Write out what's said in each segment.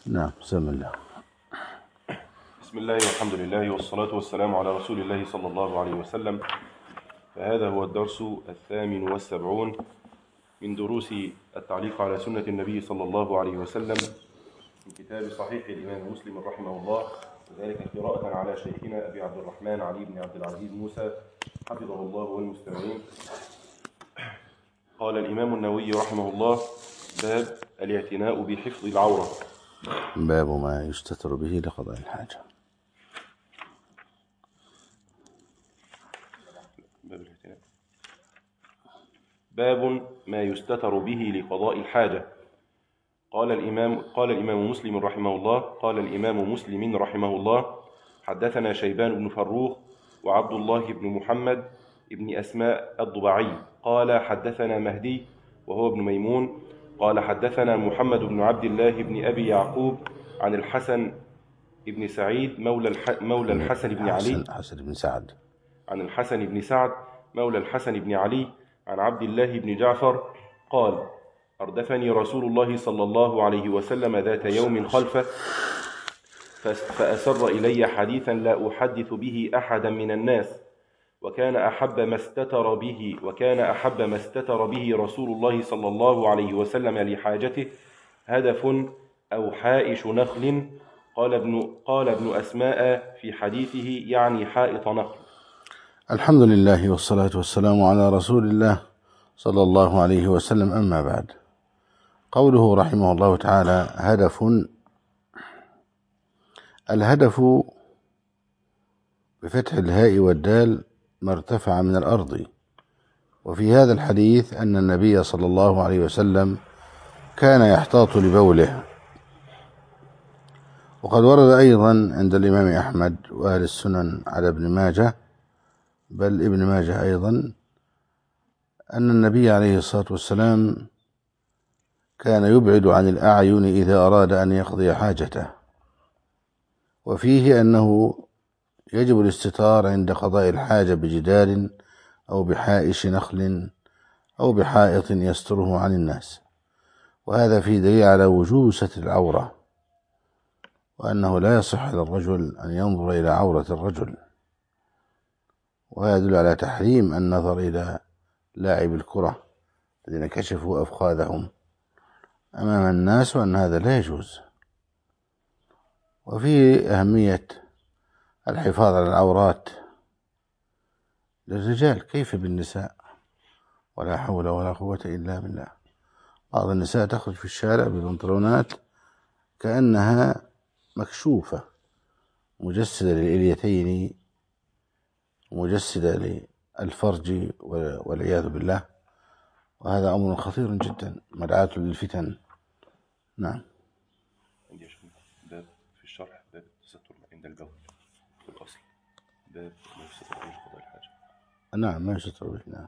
نعم، بسم الله. بسم الله والحمد لله والصلاة والسلام على رسول الله صلى الله عليه وسلم. فهذا هو الدرس 78 من دروس التعليق على سنة النبي صلى الله عليه وسلم من كتاب صحيح الإمام مسلم رحمه الله، وذلك قراءة على شيخنا أبي عبد الرحمن علي بن عبد العزيز موسى حفظه الله والمستمعين. قال الإمام النووي رحمه الله: باب الاعتناء بحفظ العورة. باب ما يستتر به لقضاء الحاجة. باب ما يستتر به لقضاء الحاجة. قال الإمام مسلم رحمه الله حدثنا شيبان بن فروخ وعبد الله بن محمد ابن أسماء الضبعي قال حدثنا مهدي وهو ابن ميمون قال حدثنا محمد بن عبد الله بن أبي يعقوب عن الحسن بن سعيد مولى الحسن بن علي عن الحسن بن سعد مولى الحسن بن علي عن عبد الله بن جعفر قال: أردفني رسول الله صلى الله عليه وسلم ذات يوم خلفه فأسر إلي حديثا لا أحدث به أحدا من الناس، وكان أحب ما استتر به رسول الله صلى الله عليه وسلم لحاجته هدف أو حائش نخل. قال ابن أسماء في حديثه يعني حائط نخل. الحمد لله والصلاة والسلام على رسول الله صلى الله عليه وسلم. أما بعد، قوله رحمه الله تعالى هدف. الهدف بفتح الهاء والدال ما ارتفع من الأرض. وفي هذا الحديث أن النبي صلى الله عليه وسلم كان يحتاط لبوله. وقد ورد أيضا عند الإمام أحمد وأهل السنن على ابن ماجه، بل ابن ماجه أيضا، أن النبي عليه الصلاة والسلام كان يبعد عن الأعين إذا أراد أن يقضي حاجته، وفيه أنه يجب الاستتار عند قضاء الحاجة بجدار أو بحائش نخل أو بحائط يستره عن الناس، وهذا فيه دليل على وجوب ستر العورة، وأنه لا يصح للرجل أن ينظر إلى عورة الرجل، وهذا يدل على تحريم النظر إلى لاعب الكرة الذين كشفوا أفخاذهم أمام الناس، وأن هذا لا يجوز. وفيه أهمية الحفاظ على العورات للرجال، كيف بالنساء؟ ولا حول ولا قوة إلا بالله. بعض النساء تخرج في الشارع ببنطلونات كأنها مكشوفة، مجسدة للإليتين، مجسدة للفرج والعياذ بالله، وهذا أمر خطير جدا مدعاة للفتن. نعم. باب في الشرح باب التستر عند البول في الأصل، باب ما يستتر به قضاء الحاجة. نعم، ما يستتر به. نعم.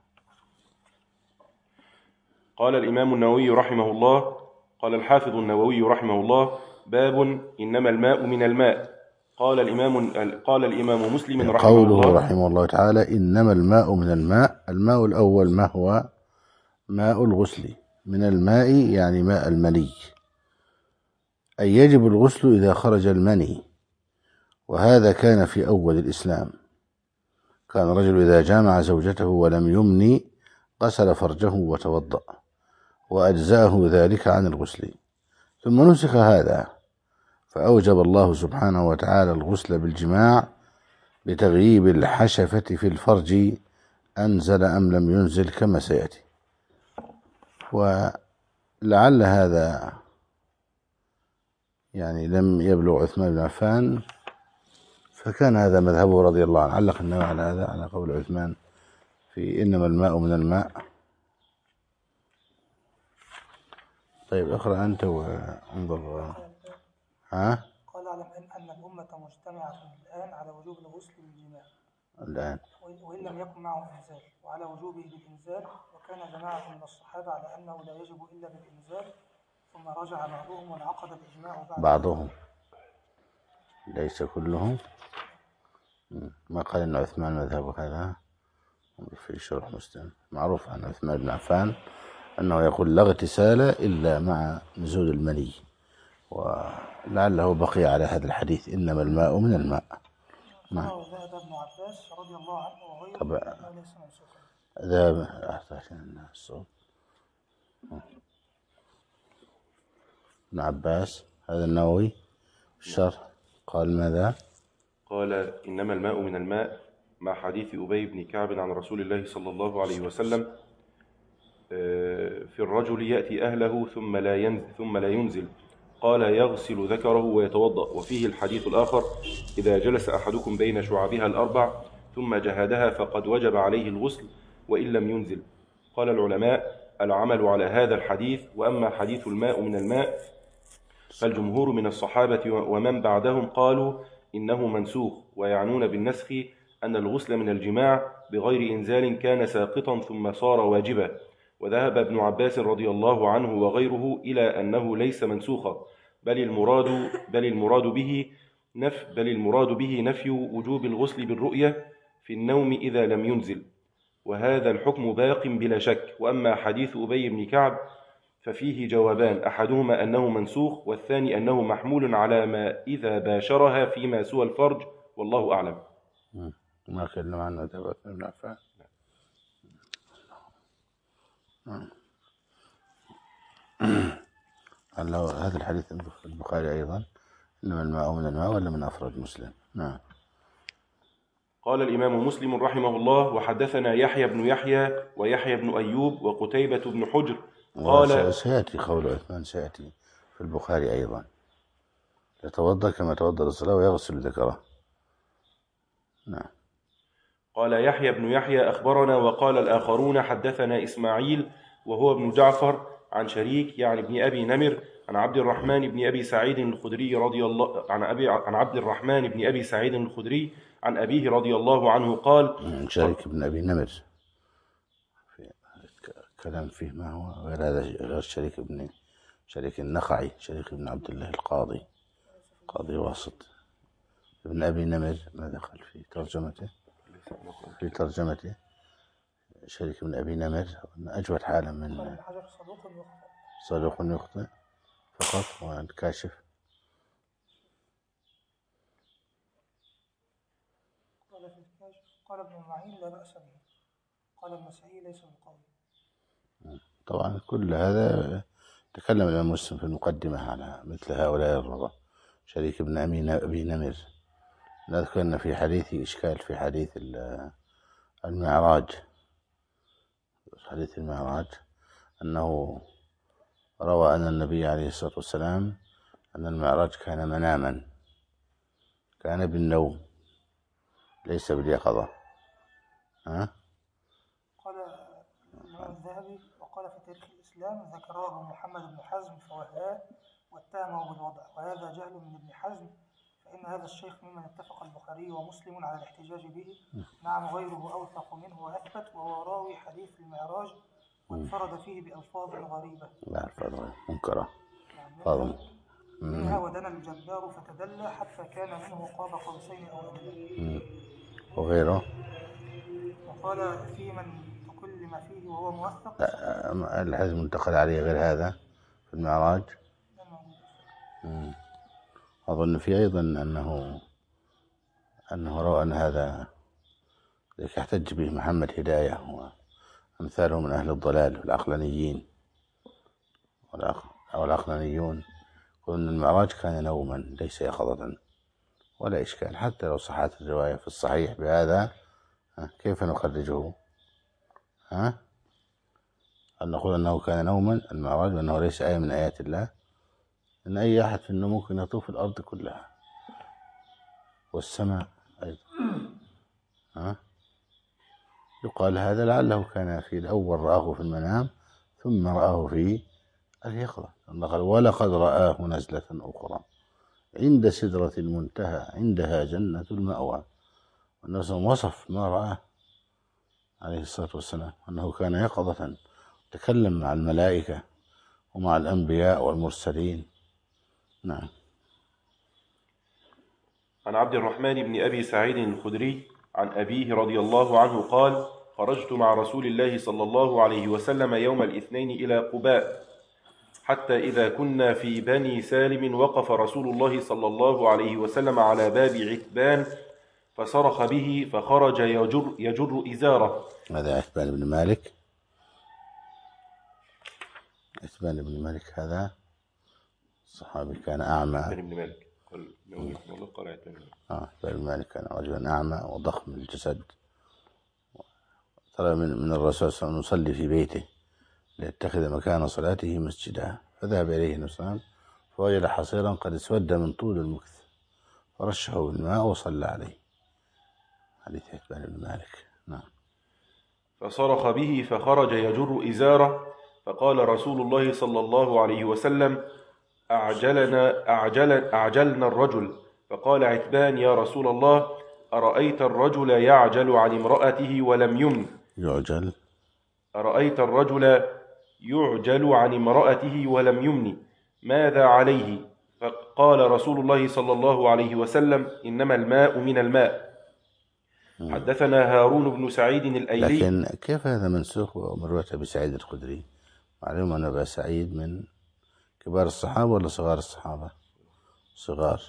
قال الإمام النووي رحمه الله، قال الحافظ النووي رحمه الله: باب إنما الماء من الماء. قال الإمام مسلم رحمه الله: قوله رحمه الله تعالى إنما الماء من الماء. الماء الأول ما هو؟ ماء الغسل. من الماء يعني ماء المني، أي يجب الغسل إذا خرج المني، وهذا كان في أول الإسلام. كان الرجل إذا جامع زوجته ولم يمني غسل فرجه وتوضأ، وأجزأه ذلك عن الغسل، ثم نسخ هذا، فأوجب الله سبحانه وتعالى الغسل بالجماع بتغييب الحشفة في الفرج، أنزل أم لم ينزل كما سيأتي. ولعل هذا يعني لم يبلغ عثمان بن عفان، فكان هذا مذهبه رضي الله عنه. علق النووي على هذا، على قول عثمان في إنما الماء من الماء. طيب اقرأ أنت وانظر. ها؟ قال اعلم أن الأمة مجتمعة الآن على وجوب الغسل بالجماع الآن، وإن لم يكن معه إنزال، وعلى وجوبه بالإنزال، وكان جماعة من الصحابة على أنه لا يجب إلا بالإنزال، ثم رجع بعضهم وانعقد الإجماع بعضهم ليس كلهم. ما قال إن عثمان مذهب هذا في شرح مسلم. معروف عن عثمان بن عفان أنه يقول لا اغتسال إلا مع نزول المني، لعله بقي على هذا الحديث إنما الماء من الماء. نعم. وذهب ابن عباس رضي الله عنه وغيره طبعا أنه ليس منسوخا. ذهب عشان الصوت. ابن عباس هذا النووي الشرح قال ماذا؟ قال إنما الماء من الماء مع حديث أبي بن كعب عن رسول الله صلى الله عليه وسلم في الرجل يأتي أهله ثم لا ينزل قال يغسل ذكره ويتوضأ. وفيه الحديث الآخر إذا جلس أحدكم بين شعبها الأربع ثم جهدها فقد وجب عليه الغسل وإن لم ينزل. قال العلماء العمل على هذا الحديث. وأما حديث الماء من الماء فالجمهور من الصحابة ومن بعدهم قالوا إنه منسوخ، ويعنون بالنسخ أن الغسل من الجماع بغير إنزال كان ساقطا ثم صار واجبا. وذهب ابن عباس رضي الله عنه وغيره إلى أنه ليس منسوخا، بل المراد به نفي وجوب الغسل بالرؤية في النوم إذا لم ينزل، وهذا الحكم باق بلا شك. وأما حديث أبي بن كعب ففيه جوابان، أحدهما أنه منسوخ، والثاني أنه محمول على ما إذا باشرها فيما سوى الفرج، والله أعلم. ما كلم عنه ابن عفان. هذا الحديث في البخاري أيضا إنما الماء من الماء ولا من أفراد مسلم؟ نعم. قال الإمام مسلم رحمه الله وحدثنا يحيى بن يحيى ويحيى بن أيوب وقتيبة بن حجر قال سيأتي قول عثمان سيأتي في البخاري أيضا يتوضأ كما توضأ للصلاة ويغسل ذكره. نعم. قال يحيى بن يحيى أخبرنا وقال الآخرون حدثنا إسماعيل وهو ابن جعفر عن شريك يعني ابن أبي نمر عن عبد الرحمن بن أبي سعيد الخدري رضي الله عن عبد الرحمن بن أبي سعيد الخدري عن أبيه رضي الله عنه قال شريك بن أبي نمر في كلام فيه ما هو غير هذا غير شريك النخعي شريك بن عبد الله القاضي قاضي واسط ابن أبي نمر ما دخل في ترجمته شريك بن أبي نمر أجود حالا من صدوق يخطئ فقط والكاشف. قال في الكاشف قال ابن معين لا بأس به، قال النسائي ليس بالقوي. طبعا كل هذا تكلم الإمام مسلم في المقدمة على مثل هؤلاء الرضا شريك بن أبي نمر. نذكر أن في حديث إشكال في حديث المعراج. حديث المعراج أنه روى أن النبي عليه الصلاة والسلام أن المعراج كان مناما، كان بالنوم ليس باليقظة. قال الإمام الذهبي وقال في تاريخ الإسلام ذكره محمد بن حزم فوهاه واتهمه بالوضع، وهذا جهل من ابن حزم، فإن هذا الشيخ ممن اتفق البخاري ومسلم على الاحتجاج به. نعم غيره أوثق منه وأثبت، وهو راوي حديث المعراج وانفرد فيه بألفاظ غريبة. لا ألفاظ منكرة. منها ودنا الجبار فتدلى حتى كان منه قاب قوسين أو أدنى. وغيره وقال في من تكلم فيه وهو موثق. الحزم انتقل عليه غير هذا في المعراج. أظن في أيضا أنه روى أن هذا يحتج به محمد هداية وأمثاله من أهل الضلال والعقلانيين أو العقلانيون، يقولون المعراج كان نوما ليس يقظة، ولا إشكال حتى لو صحت الرواية في الصحيح بهذا. كيف نخرجه؟ هل نقول أنه كان نوما المعراج وأنه ليس آية من آيات الله؟ إن أي أحد في النوم ممكن يطوف الأرض كلها والسماء أيضا. يقال هذا لعله كان في الأول رآه في المنام ثم رآه في اليقظة. ولقد رآه نزلة أخرى عند سدرة المنتهى عندها جنة المأوى. والنبي وصف ما رآه عليه الصلاة والسلام أنه كان يقظة تكلم مع الملائكة ومع الأنبياء والمرسلين. نعم. عن عبد الرحمن بن أبي سعيد الخدري عن أبيه رضي الله عنه قال خرجت مع رسول الله صلى الله عليه وسلم يوم الاثنين إلى قباء حتى إذا كنا في بني سالم وقف رسول الله صلى الله عليه وسلم على باب عتبان فصرخ به فخرج يجر إزاره. هذا عتبان بن مالك. عتبان بن مالك هذا الصحابي كان أعمى. عتبان بن مالك قال عتبان بن مالك كان رجلا أعمى وضخم الجسد. طلب من الرسول صلى الله عليه وسلم يصلي في بيته ليتخذ مكان صلاته مسجدا، فذهب إليه النبي صلى الله عليه وسلم فوجد حصيرا قد اسود من طول المكث فرشه بالماء وصلى عليه. حديث عتبان بن مالك. نعم. فصرخ به فخرج يجر إزاره، فقال رسول الله صلى الله عليه وسلم: أعجلنا الرجل. فقال عتبان: يا رسول الله، أرأيت الرجل يعجل عن امرأته ولم يمن. أرأيت الرجل يعجل عن امرأته ولم يمن ماذا عليه؟ فقال رسول الله صلى الله عليه وسلم: إنما الماء من الماء. حدثنا هارون بن سعيد الأيلي. لكن كيف هذا منسوخ ومن رواية أبي سعيد الخدري؟ معلوم أن أبا سعيد من كبار الصحابة ولا صغار الصحابة؟ صغار.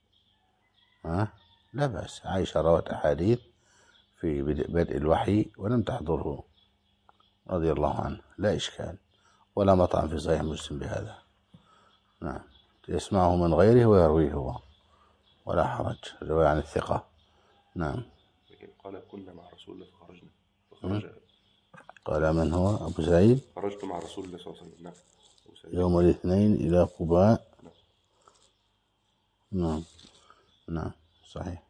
لا بأس. عائشة روت أحاديث في بدء الوحي ولم تحضره رضي الله عنه، لا إشكال ولا مطعن في صحيح مسلم بهذا. نعم. يسمعه من غيره ويرويه هو ولا حرج. الرواية عن الثقة. نعم. قال: كنا مع رسول الله فخرجنا. قال: من هو أبو سعيد؟ خرجت مع رسول الله صلى الله عليه وسلم. نعم. يوم الاثنين إلى قباء. نعم. نعم صحيح.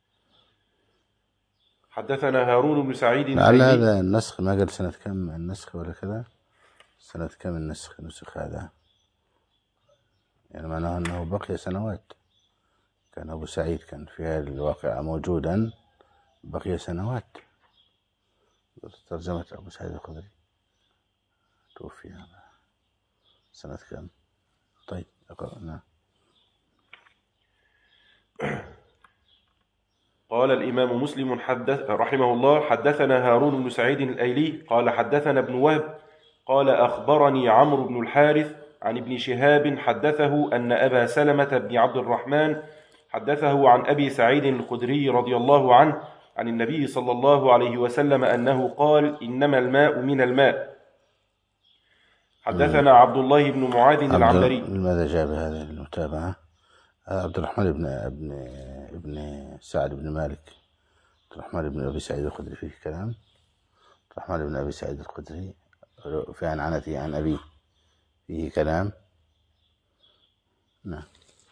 حدثنا هارون بن سعيد. لعل هذا النسخ ما قال سنة كم النسخ ولا كذا؟ سنة كم النسخ نسخ هذا؟ يعني معناه أنه بقي سنوات. كان أبو سعيد كان في هذا الواقع موجودا بقي سنوات. ترجمة أبو سعيد الخدري توفي سنة كم؟ طيب أقرأنا. قال الإمام مسلم رحمه الله: حدثنا هارون بن سعيد الأيلي قال حدثنا ابن وهب قال أخبرني عمرو بن الحارث عن ابن شهاب حدثه أن أبا سلمة بن عبد الرحمن حدثه عن أبي سعيد الخدري رضي الله عنه عن النبي صلى الله عليه وسلم أنه قال: إنما الماء من الماء. حدثنا عبد الله بن معاذ العنبري. لماذا جاء بهذه المتابعة؟ عبد الرحمن ابن سعد بن مالك. عبد الرحمن بن أبي سعيد الخدري فيه كلام. عبد الرحمن بن أبي سعيد الخدري في عنعنته عن أبيه فيه كلام. نعم.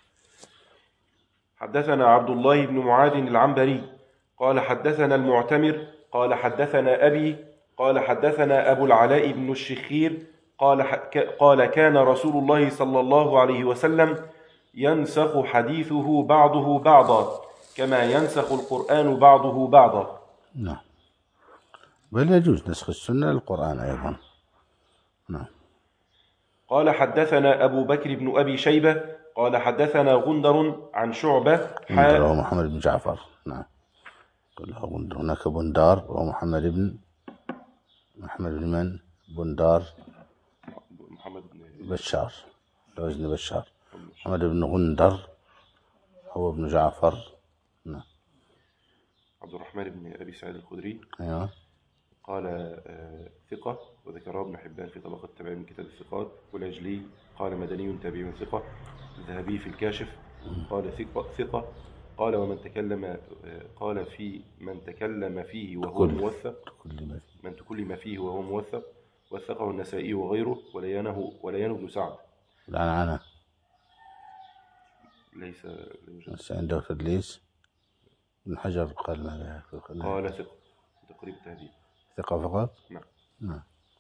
حدثنا عبد الله بن معاذ العنبري قال حدثنا المعتمر قال حدثنا أبي قال حدثنا أبو العلاء بن الشخير قال كان رسول الله صلى الله عليه وسلم ينسخ حديثه بعضه بعضا كما ينسخ القرآن بعضه بعضا. نعم. بل يجوز نسخ السنة للقرآن أيضا. نعم. قال حدثنا أبو بكر بن أبي شيبة قال حدثنا غندر عن شعبة. غندر وهو محمد بن جعفر. نعم. قال غندر. هناك بندار وهو محمد بن من؟ بندار محمد بن بشار. لوزن بشار. محمد بن غندر هو ابن جعفر. نعم. عبد الرحمن بن أبي سعيد الخدري. أيوة. قال ثقة وذكره ابن حبان في طبقة التابعين من كتاب الثقات. والعجلي قال مدني تابعي ثقة. الذهبي في الكاشف قال ثقة. قال ومن تكلم قال في من تكلم فيه وهو موثق من تكلم فيه وهو موثق وثقه النسائي وغيره ولينه ابن سعد. العنعنة ليس عنده تدليس. ابن حجر قال ماذا؟ قال ثقة تقريب التهذيب. ثقة فقط؟ نعم.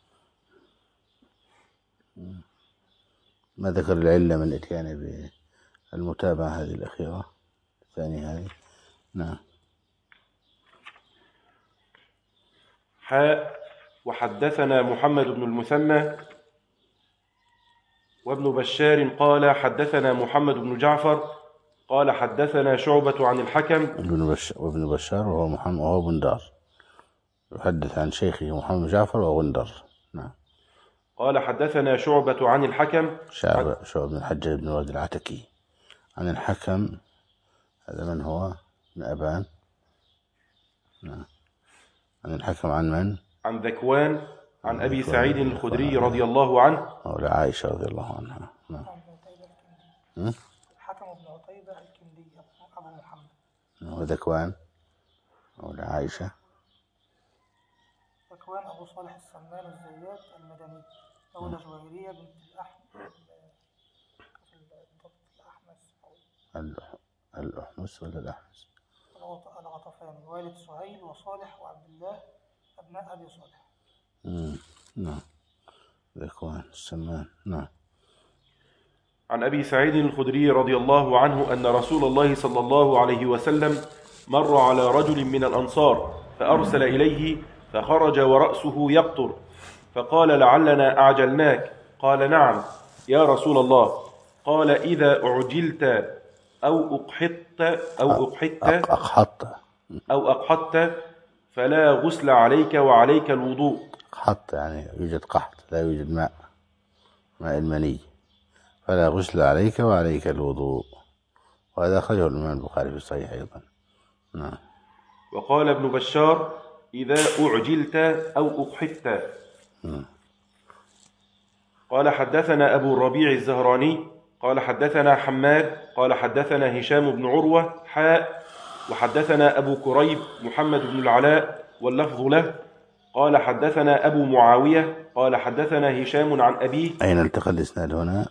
ما ذكر العلة من الاتيان بالمتابعة هذه الأخيرة الثانية هذه. نعم. وحدثنا محمد بن المثنى وابن بشار قال حدثنا محمد بن جعفر قال حدثنا شعبة عن الحكم. وابن بشار وهو بندار يحدث عن شيخه محمد بن جعفر وغندر. نعم. قال حدثنا شعبة عن الحكم. شعبة بن الحجاج بن الواد العتكي. عن الحكم، هذا من هو؟ من أبان. نعم. عن الحكم عن من؟ عن ذكوان عن أبي سعيد الخدري رضي الله عنه مولى عائشة رضي الله عنها. نعم. الحكم بن عتيبة الكندي أبو محمد. وذكوان مولى عائشة. ذكوان أبو صالح السمان الزيات المدني مولى جويرية بنت الأحمس ولا الأحمس؟ الغطفاني والد سهيل وصالح وعبد الله أبناء أبي صالح. نعم. ذكوان السمان. نعم. عن أبي سعيد الخدري رضي الله عنه أن رسول الله صلى الله عليه وسلم مر على رجل من الأنصار فأرسل إليه فخرج ورأسه يقطر فقال لعلنا أعجلناك. قال نعم يا رسول الله. قال إذا أعجلت أو أقحطت فلا غسل عليك وعليك الوضوء. قحط يعني يوجد قحط، لا يوجد ماء المني، فلا غسل عليك وعليك الوضوء. وهذا أخرجه الإمام البخاري في الصحيح أيضا. نعم. وقال ابن بشار إذا أعجلت أو أقحطت. قال حدثنا أبو الربيع الزهراني قال حدثنا حماد قال حدثنا هشام بن عروة وحدثنا أبو كريب محمد بن العلاء واللفظ له قال حدثنا أبو معاوية قال حدثنا هشام عن أبيه. أين التقى الإسناد هنا؟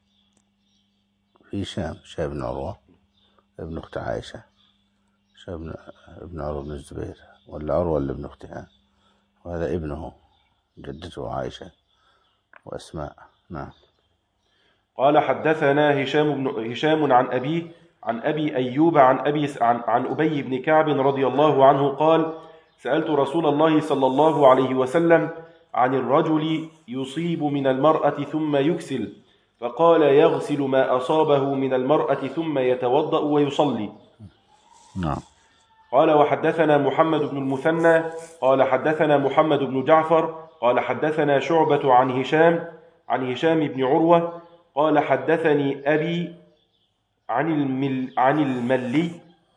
في هشام بن عروة ابن أخت عائشة، هشام ابن عروة بن الزبير، ولا عروة اللي ابن أختها، وهذا ابنه جدته عائشة وأسماء. نعم. قال حدثنا هشام عن أبيه عن أبي أيوب عن أبي بن كعب رضي الله عنه قال سألت رسول الله صلى الله عليه وسلم عن الرجل يصيب من المرأة ثم يكسل، فقال يغسل ما أصابه من المرأة ثم يتوضأ ويصلي. نعم. قال وحدثنا محمد بن المثنى قال حدثنا محمد بن جعفر قال حدثنا شعبة عن هشام بن عروة قال حدثني أبي عن الملي.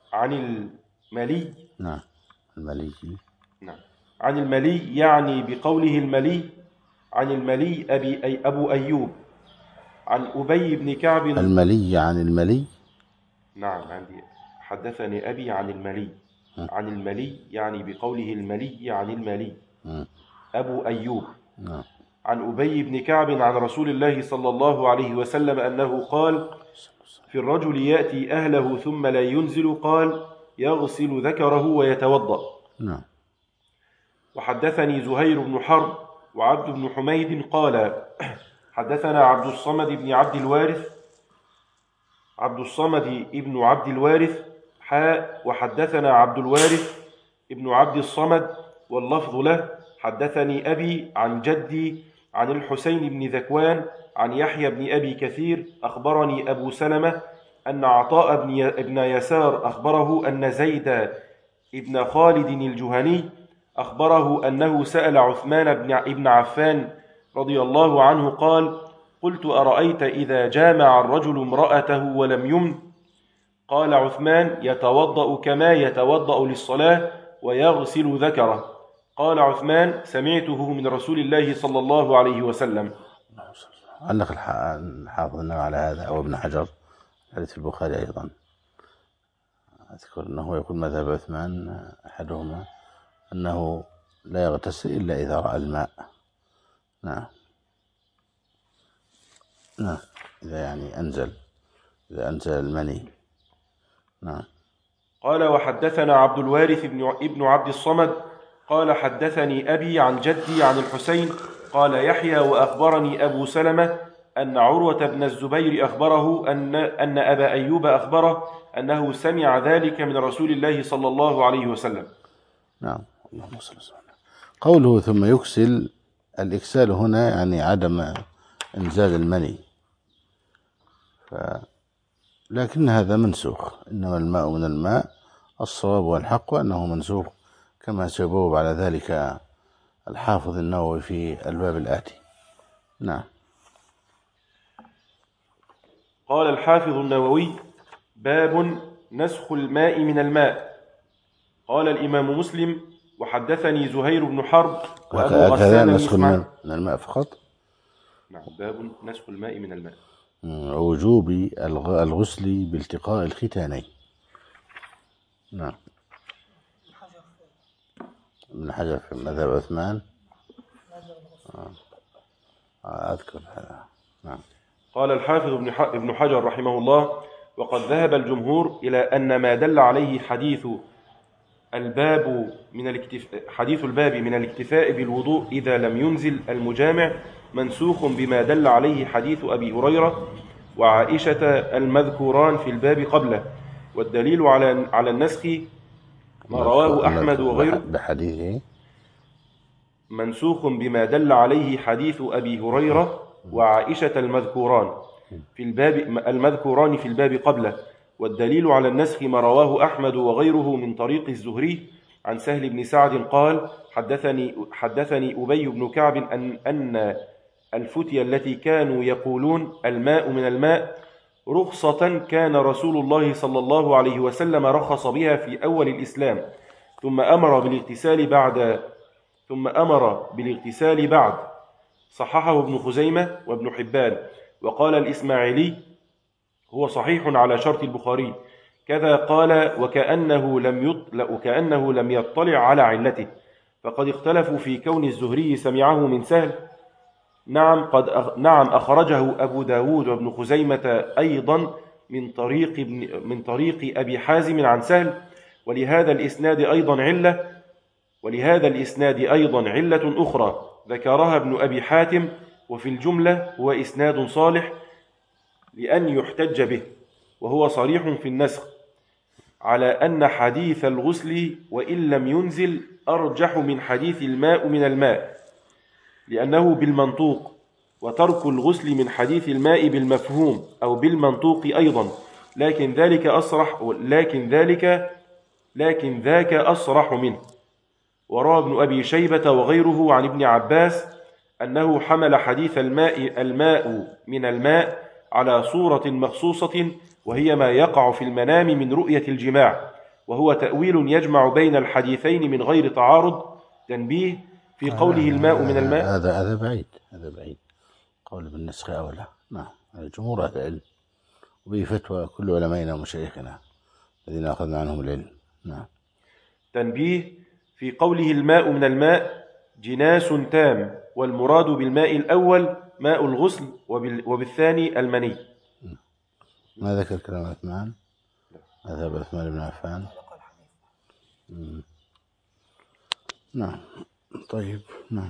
نعم. الملي. نعم. عن الملي يعني بقوله الملي عن الملي أبو أيوب عن أبي بن كعب. الملي عن الملي. نعم عندي حدثني أبي عن الملي عن الملي يعني بقوله الملي عن الملي أبو أيوب. نعم. عن أبي بن كعب عن رسول الله صلى الله عليه وسلم أنه قال في الرجل يأتي أهله ثم لا ينزل قال يغسل ذكره ويتوضأ. نعم. وحدثني زهير بن حرب وعبد بن حميد قال حدثنا عبد الصمد بن عبد الوارث وحدثنا عبد الوارث ابن عبد الصمد واللفظ له حدثني أبي عن جدي عن الحسين بن ذكوان عن يحيى بن أبي كثير أخبرني أبو سلمة أن عطاء بن يسار أخبره أن زيد ابن خالد الجهني أخبره أنه سأل عثمان بن عفان رضي الله عنه قال قلت أرأيت إذا جامع الرجل امرأته ولم يمن؟ قال عثمان يتوضأ كما يتوضأ للصلاة ويغسل ذكره. قال عثمان سمعته من رسول الله صلى الله عليه وسلم. علق الحافظ على هذا أو ابن حجر حديث البخاري أيضا أذكر أنه يقول مذهب عثمان أحدهما أنه لا يغتسل إلا إذا رأى الماء. نعم. نعم. إذا أنزل المني. نعم. قال وحدثنا عبد الوارث ابن عبد الصمد قال حدثني أبي عن جدي عن الحسين قال يحيى وأخبرني أبو سلمة أن عروة بن الزبير أخبره أن أبا أيوب أخبره أنه سمع ذلك من رسول الله صلى الله عليه وسلم. نعم. اللهم صل وسلم. قوله ثم يكسل، الإكسال هنا يعني عدم إنزال المني، لكن هذا منسوخ، إنما الماء من الماء. الصواب والحق أنه منسوخ كما سيجاوب على ذلك الحافظ النووي في الباب الآتي. نعم. قال الحافظ النووي: باب نسخ الماء من الماء. قال الإمام مسلم: وحدثني زهير بن حرب وأبو غسان نسخ المسمعي. من الماء فقط. نعم، باب نسخ الماء من الماء. وجوب الغسل بالتقاء الختانين. نعم. ابن حجر في مذهب عثمان. أذكر هذا. نعم. قال الحافظ ابن حجر رحمه الله: وقد ذهب الجمهور إلى أن ما دل عليه حديث الباب من الاكتفاء بالوضوء إذا لم ينزل المجامع منسوخ بما دل عليه حديث أبي هريرة وعائشة المذكوران في الباب قبله، والدليل على النسخ ما رواه أحمد وغيره. بحديثه منسوخ بما دل عليه حديث أبي هريرة وعائشة المذكوران في الباب قبله، والدليل على النسخ ما رواه أحمد وغيره من طريق الزهري عن سهل بن سعد قال: حدثني أبي بن كعب أن الفتية التي كانوا يقولون الماء من الماء رخصة كان رسول الله صلى الله عليه وسلم رخص بها في أول الإسلام، ثم أمر بالاغتسال بعد. صححه ابن خزيمة وابن حبان. وقال الإسماعيلي: هو صحيح على شرط البخاري. كذا قال: وكأنه لم يطلع على علته، فقد اختلفوا في كون الزهري سمعه من سهل. نعم أخرجه أبو داود وابن خزيمة أيضا من طريق أبي حازم عن سهل، ولهذا الإسناد أيضا علة أخرى ذكرها ابن أبي حاتم، وفي الجملة هو إسناد صالح لأن يحتج به، وهو صريح في النسخ على أن حديث الغسل وإن لم ينزل أرجح من حديث الماء من الماء، لأنه بالمنطوق، وترك الغسل من حديث الماء بالمفهوم أو بالمنطوق أيضا، لكن ذاك أصرح منه. وروى ابن أبي شيبة وغيره عن ابن عباس أنه حمل حديث الماء من الماء على صورة مخصوصة، وهي ما يقع في المنام من رؤية الجماع، وهو تأويل يجمع بين الحديثين من غير تعارض. تنبيه: في قوله الماء من الماء، هذا بعيد قول بالنسخ أولى. نعم، جمهور أهل العلم، وبه فتوى كل علمائنا ومشايخنا الذين أخذنا عنهم العلم. نعم. تنبيه: في قوله الماء من الماء جناس تام، والمراد بالماء الأول ماء الغسل، وبالثاني المني. ما ذكر كلام عثمان؟ مذهب عثمان بن عفان. نعم. طيب. نعم.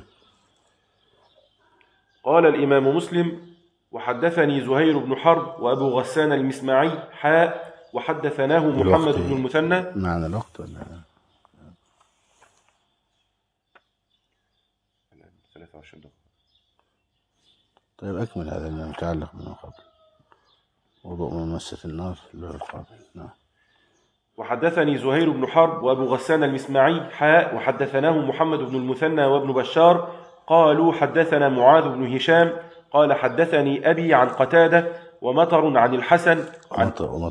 قال الإمام مسلم: وحدثني زهير بن حرب وأبو غسان المسمعي وحدثناه محمد بن المثنى. معنى الوقت ولا 23 دقيقة؟ طيب أكمل هذا المتعلق بما قبل. وضوء من مسة النار في اللغة القابل. نعم. وحدثني زهير بن حرب وأبو غسان المسمعي وحدثناه محمد بن المثنى وابن بشار قالوا حدثنا معاذ بن هشام قال حدثني أبي عن قتادة ومطر عن الحسن عن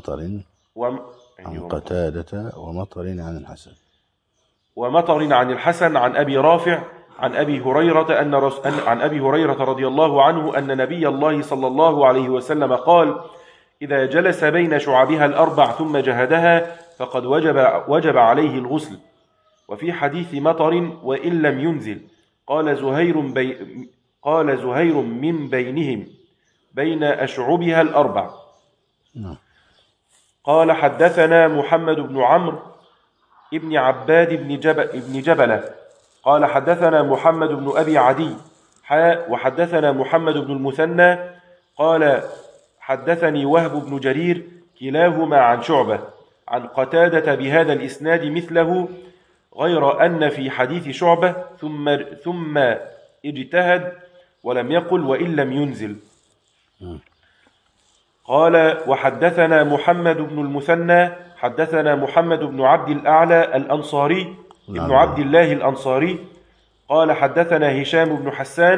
قتادة ومطر عن الحسن عن أبي رافع عن أبي هريرة رضي الله عنه أن نبي الله صلى الله عليه وسلم قال: إذا جلس بين شعبها الأربع ثم جهدها فقد وجب عليه الغسل. وفي حديث مطر وإن لم ينزل قال زهير من بينهم بين أشعبها الأربع. قال حدثنا محمد بن عمرو ابن عباد بن جبلة قال حدثنا محمد بن أبي عدي وحدثنا محمد بن المثنى قال حدثني وهب بن جرير كلاهما عن شعبة عن قتادة بهذا الإسناد مثله، غير أن في حديث شعبة ثم اجتهد ولم يقل وإن لم ينزل. قال وحدثنا محمد بن المثنى حدثنا محمد بن عبد الأعلى الأنصاري ابن عبد الله الأنصاري قال حدثنا هشام بن حسان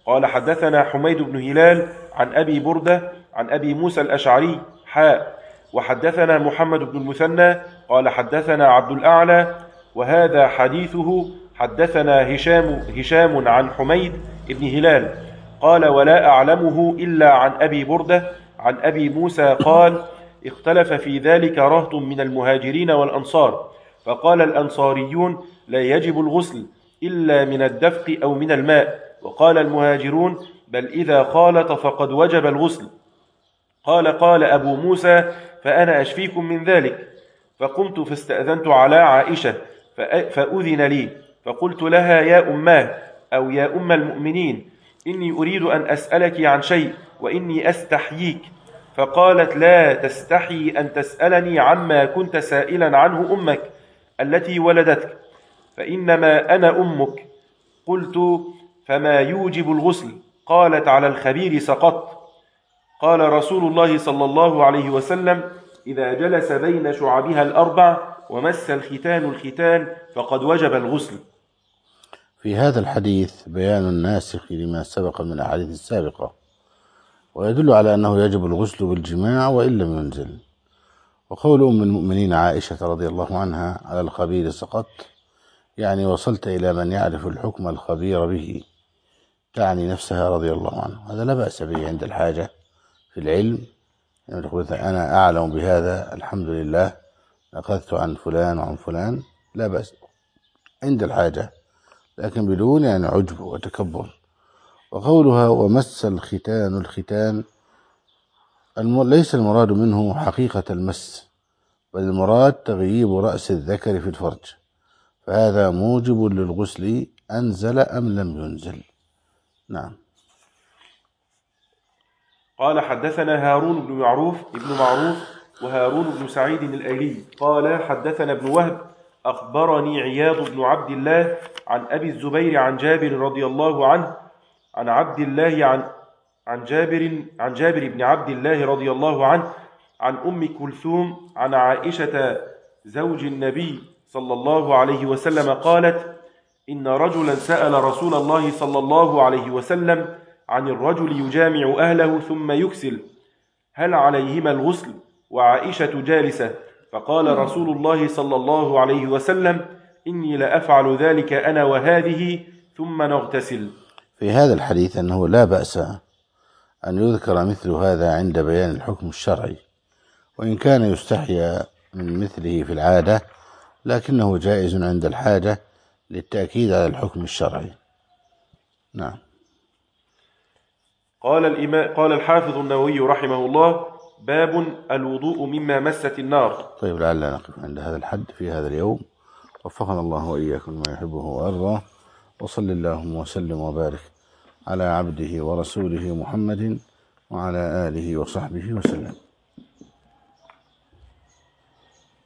قال حدثنا حميد بن هلال عن أبي بردة عن أبي موسى الأشعري وحدثنا محمد بن المثنى قال حدثنا عبد الأعلى وهذا حديثه. حدثنا هشام عن حميد بن هلال قال ولا أعلمه إلا عن أبي بردة عن أبي موسى قال اختلف في ذلك رهط من المهاجرين والأنصار، فقال الأنصاريون لا يجب الغسل إلا من الدفق أو من الماء، وقال المهاجرون بل إذا خالط فقد وجب الغسل. قال أبو موسى فأنا أشفيكم من ذلك. فقمت فاستأذنت على عائشة فأذن لي، فقلت لها يا أماه أو يا أم المؤمنين إني أريد أن أسألك عن شيء وإني أستحييك. فقالت لا تستحي أن تسألني عما كنت سائلا عنه أمك التي ولدتك، فإنما أنا أمك. قلت فما يوجب الغسل؟ قالت على الخبير سقط. قال رسول الله صلى الله عليه وسلم إذا جلس بين شعبها الأربع ومس الختان فقد وجب الغسل. في هذا الحديث بيان الناسخ لما سبق من الأحاديث السابقة، ويدل على أنه يجب الغسل بالجماع وإن لم ينزل. وقول أم المؤمنين عائشة رضي الله عنها على الخبير سقط، يعني وصلت إلى من يعرف الحكم الخبير به، تعني نفسها رضي الله عنه. هذا لا بأس به عند الحاجة في العلم، يعني أنا أعلم بهذا الحمد لله، أخذت عن فلان وعن فلان، لا بأس عند الحاجة، لكن بدون يعني عجب وتكبر. وقولها ومس الختان ليس المراد منه حقيقة المس، بل المراد تغييب رأس الذكر في الفرج، فهذا موجب للغسل أنزل أم لم ينزل. نعم. قال حدثنا هارون بن معروف وهارون بن سعيد الأيلي قال حدثنا ابن وهب أخبرني عياض بن عبد الله عن أبي الزبير عن جابر رضي الله عنه عن عبد الله عن جابر بن عبد الله رضي الله عنه عن أم كلثوم عن عائشة زوج النبي صلى الله عليه وسلم قالت إن رجلا سأل رسول الله صلى الله عليه وسلم عن الرجل يجامع أهله ثم يكسل هل عليهما الغسل؟ وعائشة جالسة، فقال رسول الله صلى الله عليه وسلم إني لأفعل ذلك أنا وهذه ثم نغتسل. في هذا الحديث أنه لا بأس أن يذكر مثل هذا عند بيان الحكم الشرعي، وإن كان يستحيا من مثله في العادة، لكنه جائز عند الحاجة للتأكيد على الحكم الشرعي. نعم. قال الحافظ النووي رحمه الله باب الوضوء مما مست النار. طيب، لعلنا نقف عند هذا الحد في هذا اليوم، وفقنا الله وإياكم ما يحبه ويرضاه، وصل اللهم وسلم وبارك على عبده ورسوله محمد وعلى آله وصحبه وسلم.